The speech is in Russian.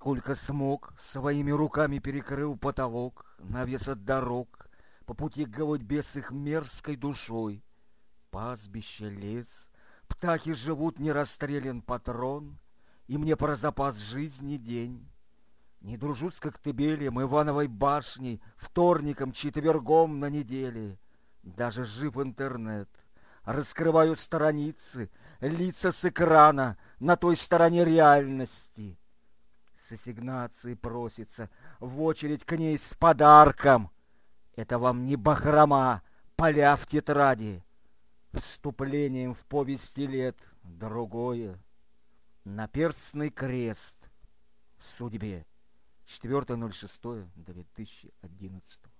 Сколько смог, своими руками перекрыл потолок, навес от дорог, по пути к голубе с их мерзкой душой. Пастбище, лес, птахи живут, не расстрелян патрон, и мне про запас жизни день. Не дружу с Коктебелем, Ивановой башней, вторником, четвергом на неделе. Даже жив интернет. Раскрывают страницы, лица с экрана на той стороне реальности. С ассигнацией просится в очередь к ней с подарком. Это вам не бахрома, поля в тетради. Вступлением в повести лет другое. Наперстный крест в судьбе. 4.06.2011.